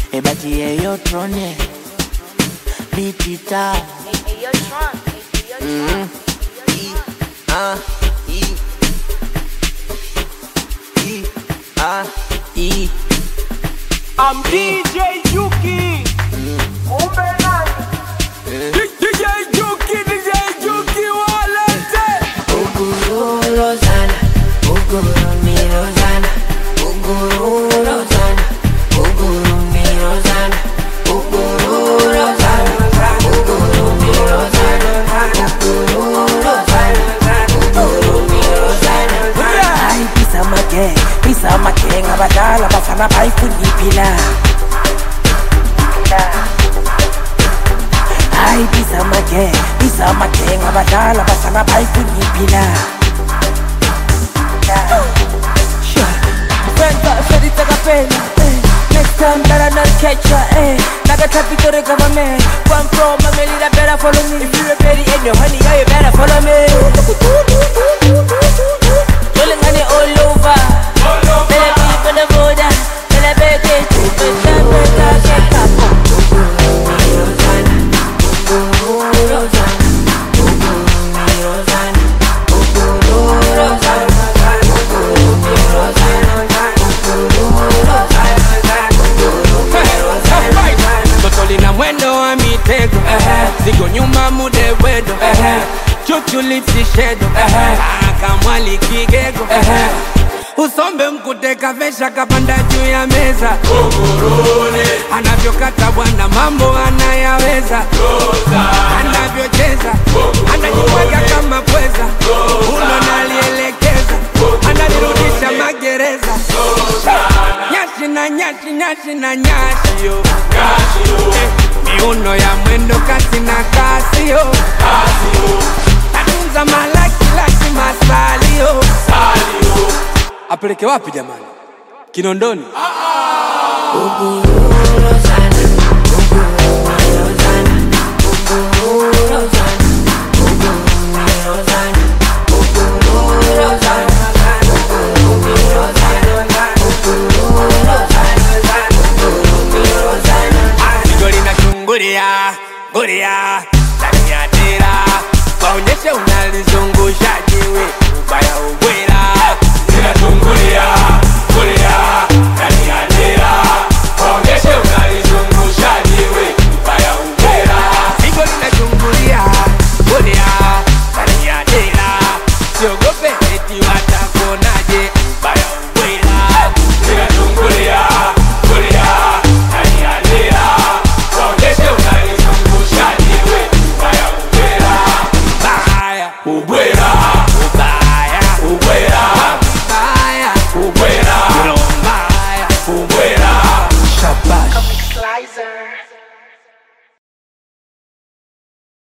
Ebati yo trone Bitita Yo Tron. I'm DJ Yuki. DJ Yuki walete. Uguru Rosanna, Uguru mi Rosanna, Uguru Rosanna, Uguru mi Rosanna, Uguru Rosanna, Uguru mi Rosanna, Uguru Rosanna, Uguru mi Rosanna. Ay pisa make ngabadala bafana bayifuna iphila. Ay pisa make ngabadala bafana bayifuna iphila. Next time better not catch ya, Naga traffic to the government. One pro, my that better follow me. If you're ready and your honey, yeah, you better follow me. Rolling honey all over. Better be for the border. Better beg it. Zigo nyuma mude wedo Chuchu lipsi shedo Kamwali kigego Usombe mkuteka vesha kapanda juu ya meza Ugurune Anavyokata bwana mambo anayaweza Anavyocheza Anajimwaga kama pweza Uno nalielekeza Ananirudisha magereza Nyashi na nyashi yo Miuno ya mwendo kasi na kasi yo Tatunza malaki masali yo Apeleke wapi jamani? Kinondoni? Uguru Rosanna, Uguru mi Rosanna, Uguru Rosanna, Uguru mi Rosanna, Uguru Rosanna, Uguru mi Rosanna, Uguru Rosanna, Uguru mi Rosanna. Sigori na chunguria, guria, tania tira Waonyeshe unalizungusha jiwe, ubaya ubwera Nina chunguria